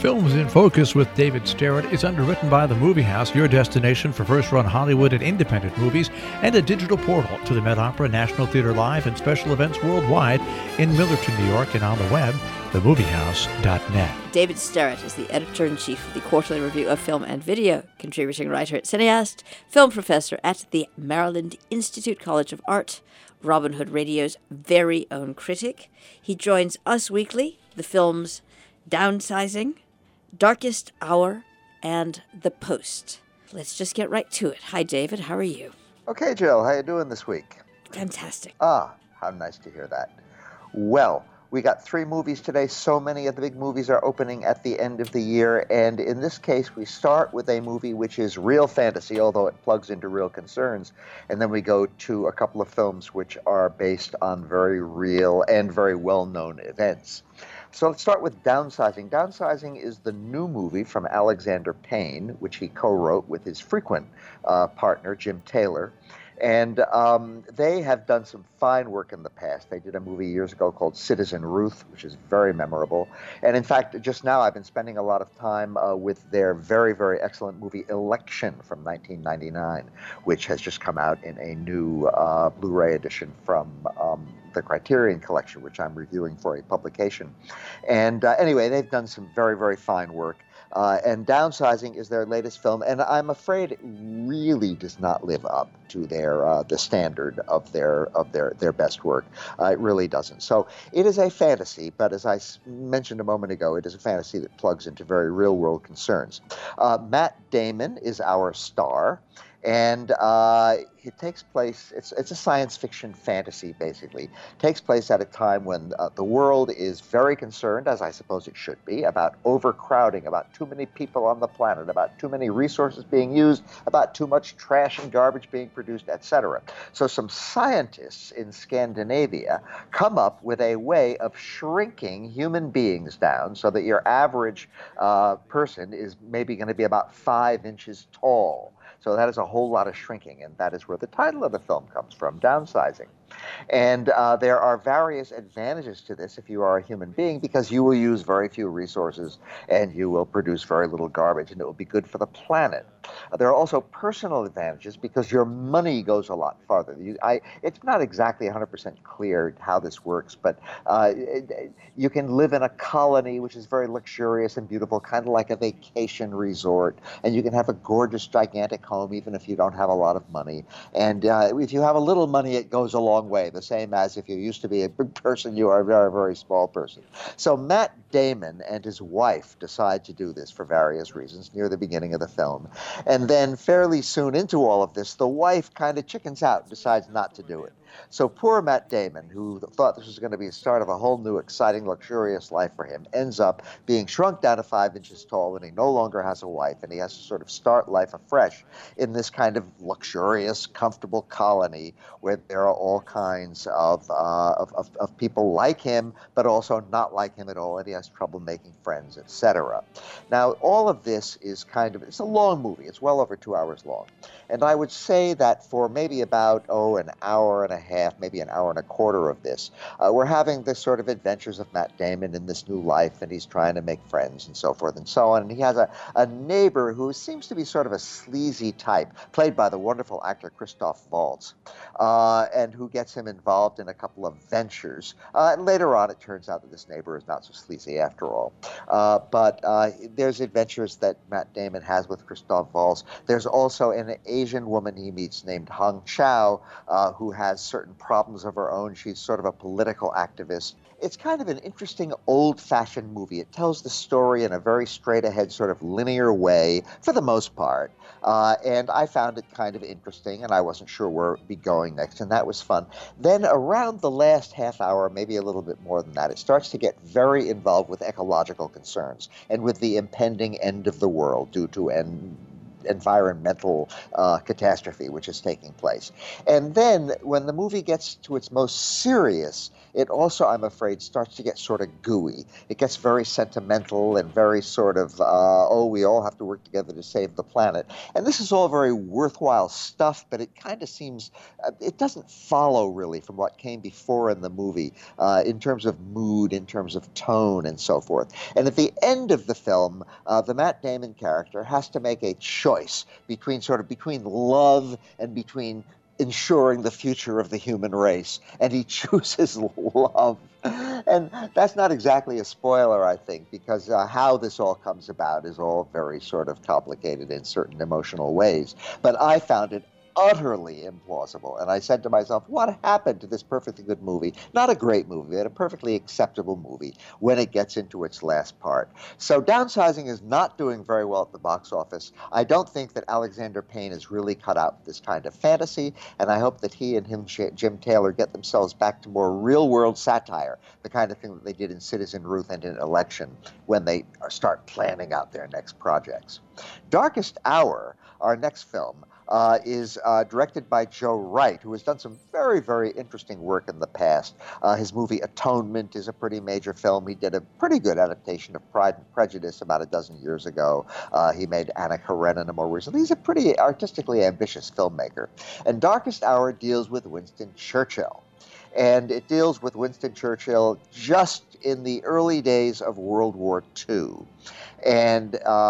Films in Focus with David Starrett is underwritten by The Movie House, your destination for first-run Hollywood and independent movies, and a digital portal to the Met Opera, National Theater Live, and special events worldwide in Millerton, New York, and on the web, themoviehouse.net. David Starrett is the editor-in-chief of the Quarterly Review of Film and Video, contributing writer at Cineast, film professor at the Maryland Institute College of Art, Robin Hood Radio's very own critic. He joins us weekly, the films Downsizing, Darkest Hour, and The Post. Let's just get right to it. Hi, David. How are you? Okay, Jill. How you doing this week? Fantastic. How nice to hear that. Well, we got 3 movies today. So many of the big movies are opening at the end of the year, and in this case, we start with a movie which is real fantasy, although it plugs into real concerns, and then we go to a couple of films which are based on very real and very well-known events. So let's start with Downsizing. Downsizing is the new movie from Alexander Payne, which he co-wrote with his frequent partner, Jim Taylor. And they have done some fine work in the past. They did a movie years ago called Citizen Ruth, which is very memorable. And in fact, just now I've been spending a lot of time with their very, very excellent movie Election from 1999, which has just come out in a new Blu-ray edition from the Criterion Collection, which I'm reviewing for a publication. And anyway, they've done some very, very fine work. And Downsizing is their latest film, and I'm afraid it really does not live up to their the standard of their best work. It really doesn't. So it is a fantasy, but as I mentioned a moment ago, it is a fantasy that plugs into very real-world concerns. Matt Damon is our star. And it takes place, it's a science fiction fantasy, basically. It takes place at a time when the world is very concerned, as I suppose it should be, about overcrowding, about too many people on the planet, about too many resources being used, about too much trash and garbage being produced, etc. So some scientists in Scandinavia come up with a way of shrinking human beings down so that your average person is maybe going to be about 5 inches tall. So that is a whole lot of shrinking, and that is where the title of the film comes from, Downsizing. And there are various advantages to this if you are a human being, because you will use very few resources and you will produce very little garbage, and it will be good for the planet. There are also personal advantages because your money goes a lot farther. It's not exactly 100% clear how this works, but you can live in a colony which is very luxurious and beautiful, kind of like a vacation resort, and you can have a gorgeous, gigantic home even if you don't have a lot of money. And if you have a little money, it goes a long way, the same as if you used to be a big person, you are a very, very small person. So Matt Damon and his wife decide to do this for various reasons near the beginning of the film. And then fairly soon into all of this, the wife kind of chickens out and decides not to do it. So poor Matt Damon, who thought this was going to be the start of a whole new, exciting, luxurious life for him, ends up being shrunk down to 5 inches tall, and he no longer has a wife, and he has to sort of start life afresh in this kind of luxurious, comfortable colony where there are all kinds of people like him, but also not like him at all, and he has trouble making friends, etc. Now, all of this is it's a long movie. It's well over 2 hours long. And I would say that for maybe about, an hour and a half, maybe an hour and a quarter of this, we're having this sort of adventures of Matt Damon in this new life, and he's trying to make friends and so forth and so on. And he has a neighbor who seems to be sort of a sleazy type, played by the wonderful actor Christoph Waltz, and who gets him involved in a couple of ventures. Later on, it turns out that this neighbor is not so sleazy after all. But there's adventures that Matt Damon has with Christoph Waltz. There's also an Asian woman he meets named Hong Chow, who has certain problems of her own. She's sort of a political activist. It's kind of an interesting old-fashioned movie. It tells the story in a very straight-ahead sort of linear way, for the most part. And I found it kind of interesting, and I wasn't sure where it would be going next, and that was fun. Then around the last half hour, maybe a little bit more than that, it starts to get very involved with ecological concerns and with the impending end of the world due to environmental catastrophe which is taking place. And then when the movie gets to its most serious, it also, I'm afraid, starts to get sort of gooey. It gets very sentimental and very sort of, we all have to work together to save the planet. And this is all very worthwhile stuff, but it kind of seems, it doesn't follow really from what came before in the movie in terms of mood, in terms of tone, and so forth. And at the end of the film, the Matt Damon character has to make a choice between love and between ensuring the future of the human race, and he chooses love. And that's not exactly a spoiler, I think, because how this all comes about is all very sort of complicated in certain emotional ways. But I found it utterly implausible. And I said to myself, what happened to this perfectly good movie? Not a great movie, but a perfectly acceptable movie when it gets into its last part. So Downsizing is not doing very well at the box office. I don't think that Alexander Payne is really cut out for this kind of fantasy, and I hope that he and Jim Taylor, get themselves back to more real-world satire, the kind of thing that they did in Citizen Ruth and in Election, when they start planning out their next projects. Darkest Hour, our next film, is directed by Joe Wright, who has done some very, very interesting work in the past. His movie Atonement is a pretty major film. He did a pretty good adaptation of Pride and Prejudice about a dozen years ago. He made Anna Karenina more recently. He's a pretty artistically ambitious filmmaker. And Darkest Hour deals with Winston Churchill. And it deals with Winston Churchill just in the early days of World War II. And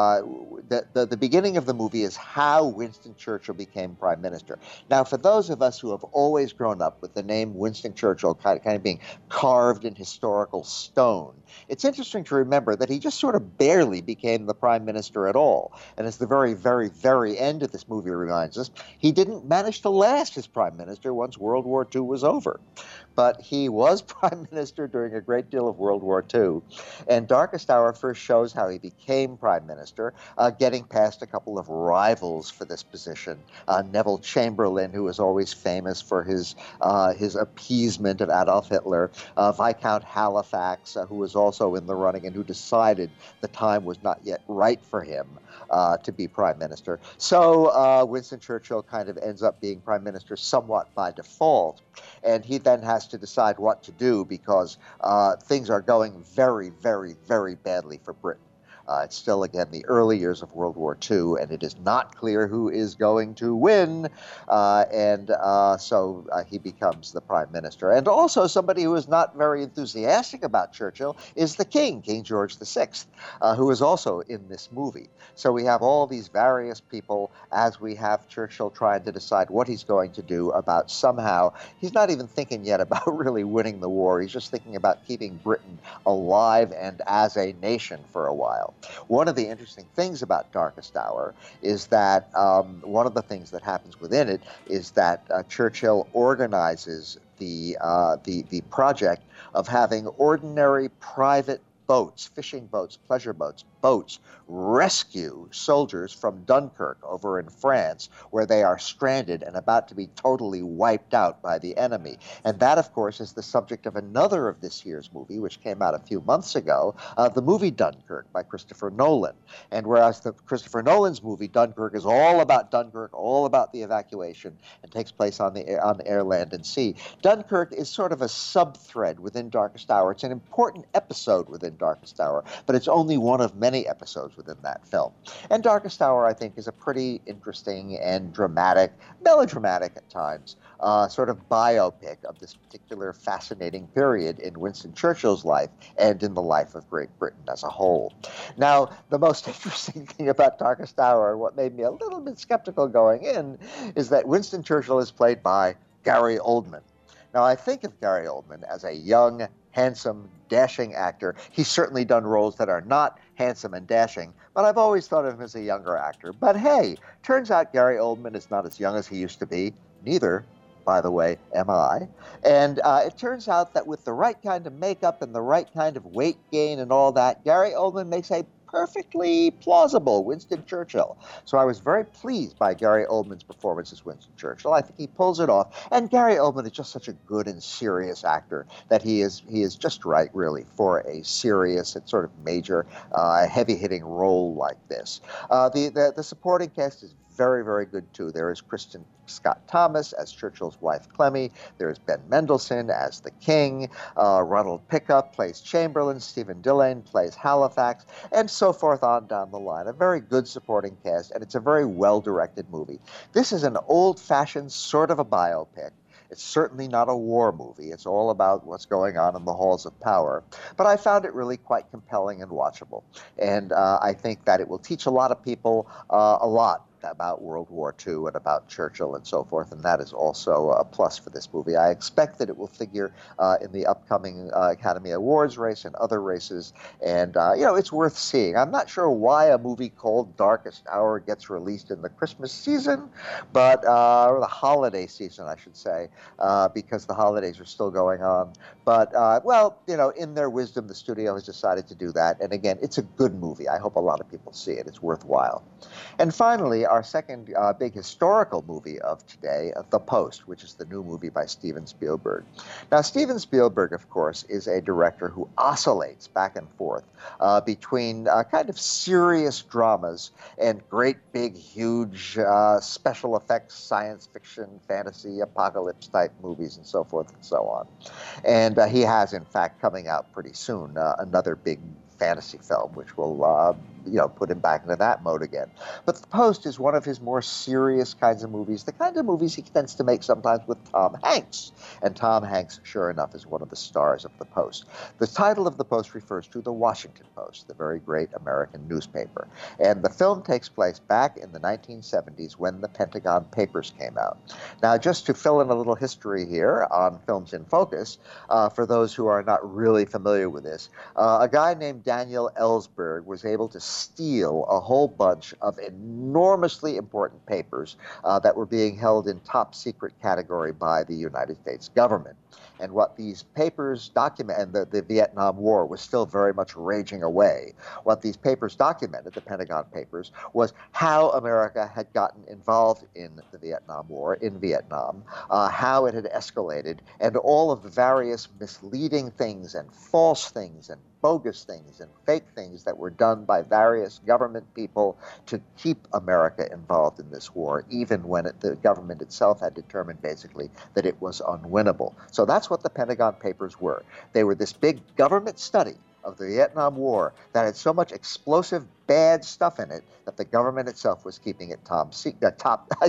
the beginning of the movie is how Winston Churchill became prime minister. Now, for those of us who have always grown up with the name Winston Churchill kind of being carved in historical stone, it's interesting to remember that he just sort of barely became the prime minister at all. And as the very, very, very end of this movie reminds us, he didn't manage to last as prime minister once World War II was over. But he was prime minister during a great deal of World War II. And Darkest Hour first shows how he became prime minister, getting past a couple of rivals for this position. Neville Chamberlain, who was always famous for his appeasement of Adolf Hitler. Viscount Halifax, who was also in the running and who decided the time was not yet right for him to be prime minister. So Winston Churchill kind of ends up being prime minister somewhat by default. And he then has to decide what to do because things are going very, very, very badly for Britain. It's still, again, the early years of World War II, and it is not clear who is going to win. So he becomes the prime minister. And also somebody who is not very enthusiastic about Churchill is the king, King George VI, who is also in this movie. So we have all these various people as we have Churchill trying to decide what he's going to do about somehow. He's not even thinking yet about really winning the war. He's just thinking about keeping Britain alive and as a nation for a while. One of the interesting things about Darkest Hour is that one of the things that happens within it is that Churchill organizes the project of having ordinary private boats, fishing boats, pleasure boats, rescue soldiers from Dunkirk over in France, where they are stranded and about to be totally wiped out by the enemy. And that, of course, is the subject of another of this year's movie, which came out a few months ago, the movie Dunkirk by Christopher Nolan. And whereas Christopher Nolan's movie Dunkirk is all about Dunkirk, all about the evacuation, and takes place on the air, land, and sea, Dunkirk is sort of a sub-thread within Darkest Hour. It's an important episode within Darkest Hour, but it's only one of many episodes within that film. And Darkest Hour, I think, is a pretty interesting and dramatic, melodramatic at times, sort of biopic of this particular fascinating period in Winston Churchill's life and in the life of Great Britain as a whole. Now, the most interesting thing about Darkest Hour, what made me a little bit skeptical going in, is that Winston Churchill is played by Gary Oldman. Now, I think of Gary Oldman as a young, handsome, dashing actor. He's certainly done roles that are not handsome and dashing, but I've always thought of him as a younger actor. But hey, turns out Gary Oldman is not as young as he used to be. Neither, by the way, am I. And it turns out that with the right kind of makeup and the right kind of weight gain and all that, Gary Oldman makes a perfectly plausible Winston Churchill. So I was very pleased by Gary Oldman's performance as Winston Churchill. I think he pulls it off. And Gary Oldman is just such a good and serious actor that he is just right, really, for a serious and sort of major, heavy-hitting role like this. The supporting cast is very, very good too. There is Kristen Scott Thomas as Churchill's wife Clemmy. There is Ben Mendelsohn as the king. Ronald Pickup plays Chamberlain. Stephen Dillane plays Halifax, and so forth on down the line. A very good supporting cast, and it's a very well-directed movie. This is an old-fashioned sort of a biopic. It's certainly not a war movie. It's all about what's going on in the halls of power. But I found it really quite compelling and watchable. And I think that it will teach a lot of people a lot about World War II and about Churchill and so forth, and that is also a plus for this movie. I expect that it will figure in the upcoming Academy Awards race and other races, and it's worth seeing. I'm not sure why a movie called Darkest Hour gets released in the Christmas season, but or the holiday season, I should say, because the holidays are still going on. But in their wisdom, the studio has decided to do that, and again, it's a good movie. I hope a lot of people see it. It's worthwhile. And finally, our second big historical movie of today, The Post, which is the new movie by Steven Spielberg. Now, Steven Spielberg, of course, is a director who oscillates back and forth between kind of serious dramas and great, big, huge special effects, science fiction, fantasy, apocalypse-type movies, and so forth and so on. And he has, in fact, coming out pretty soon, another big fantasy film, which will put him back into that mode again. But The Post is one of his more serious kinds of movies, the kind of movies he tends to make sometimes with Tom Hanks. And Tom Hanks, sure enough, is one of the stars of The Post. The title of The Post refers to the Washington Post, the very great American newspaper. And the film takes place back in the 1970s when the Pentagon Papers came out. Now, just to fill in a little history here on Films in Focus, for those who are not really familiar with this, a guy named Daniel Ellsberg was able to steal a whole bunch of enormously important papers that were being held in top secret category by the United States government. And what these papers document, and the Vietnam War was still very much raging away. What these papers documented, the Pentagon Papers, was how America had gotten involved in the Vietnam War, in Vietnam, how it had escalated, and all of the various misleading things and false things and bogus things and fake things that were done by various government people to keep America involved in this war, even when the government itself had determined basically that it was unwinnable. So that's what the Pentagon Papers were. They were this big government study of the Vietnam War that had so much explosive, bad stuff in it that the government itself was keeping it top secret.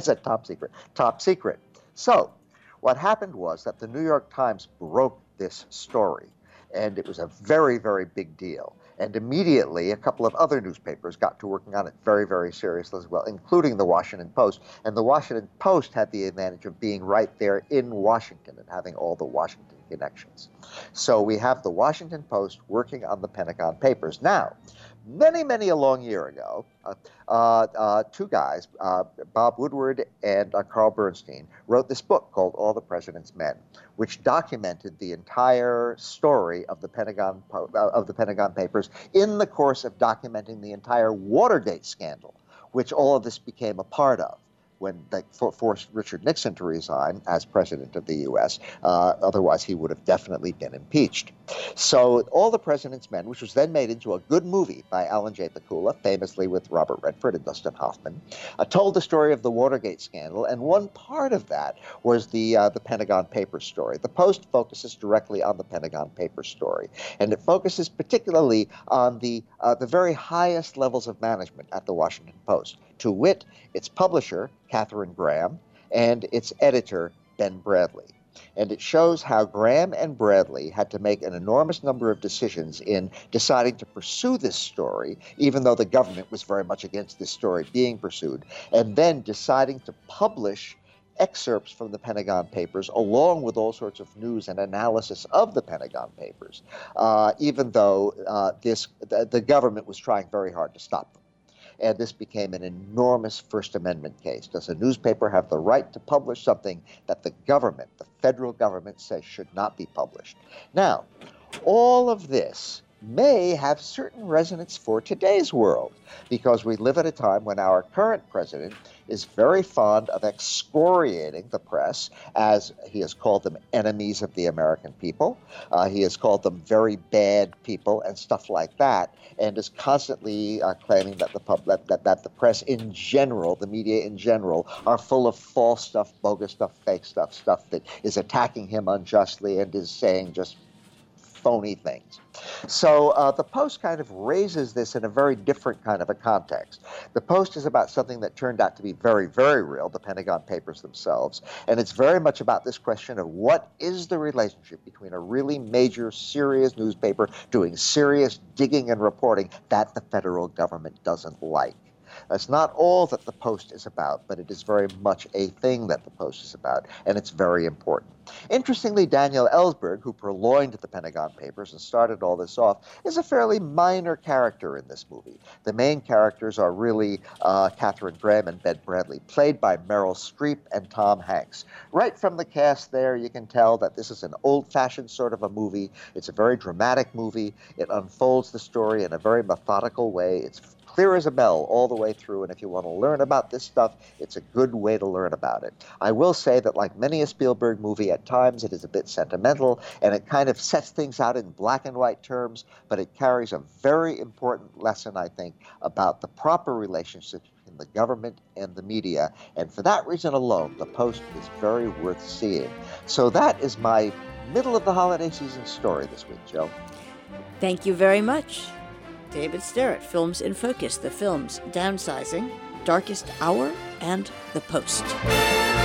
So what happened was that the New York Times broke this story. And it was a very, very big deal. And immediately, a couple of other newspapers got to working on it very, very seriously as well, including the Washington Post. And the Washington Post had the advantage of being right there in Washington and having all the Washington connections. So we have the Washington Post working on the Pentagon Papers. Now, many, many a long year ago, two guys, Bob Woodward and Carl Bernstein, wrote this book called All the President's Men, which documented the entire story of the Pentagon Papers in the course of documenting the entire Watergate scandal, which all of this became a part of, when they forced Richard Nixon to resign as president of the U.S. Otherwise, he would have definitely been impeached. So All the President's Men, which was then made into a good movie by Alan J. Pakula, famously with Robert Redford and Dustin Hoffman, told the story of the Watergate scandal, and one part of that was the Pentagon Papers story. The Post focuses directly on the Pentagon Papers story, and it focuses particularly on the very highest levels of management at the Washington Post, to wit, its publisher, Katharine Graham, and its editor, Ben Bradley. And it shows how Graham and Bradley had to make an enormous number of decisions in deciding to pursue this story, even though the government was very much against this story being pursued, and then deciding to publish excerpts from the Pentagon Papers, along with all sorts of news and analysis of the Pentagon Papers, even though the government was trying very hard to stop them. And this became an enormous First Amendment case. Does a newspaper have the right to publish something that the government, the federal government, says should not be published? Now, all of this may have certain resonance for today's world, because we live at a time when our current president is very fond of excoriating the press, as he has called them enemies of the American people. He has called them very bad people and stuff like that, and is constantly claiming that that the press in general, the media in general, are full of false stuff, bogus stuff, fake stuff, stuff that is attacking him unjustly and is saying just phony things. So the Post kind of raises this in a very different kind of a context. The Post is about something that turned out to be very, very real, the Pentagon Papers themselves, and it's very much about this question of what is the relationship between a really major, serious newspaper doing serious digging and reporting that the federal government doesn't like. That's not all that the Post is about, but it is very much a thing that the Post is about, and it's very important. Interestingly, Daniel Ellsberg, who purloined the Pentagon Papers and started all this off, is a fairly minor character in this movie. The main characters are really Katharine Graham and Ben Bradley, played by Meryl Streep and Tom Hanks. Right from the cast there, you can tell that this is an old-fashioned sort of a movie. It's a very dramatic movie. It unfolds the story in a very methodical way. It's clear as a bell all the way through, and if you want to learn about this stuff, it's a good way to learn about it. I will say that like many a Spielberg movie, at times it is a bit sentimental, and it kind of sets things out in black and white terms, but it carries a very important lesson, I think, about the proper relationship between the government and the media, and for that reason alone, The Post is very worth seeing. So that is my middle of the holiday season story this week, Joe. Thank you very much. David Sterrett, Films in Focus, the films Downsizing, Darkest Hour, and The Post.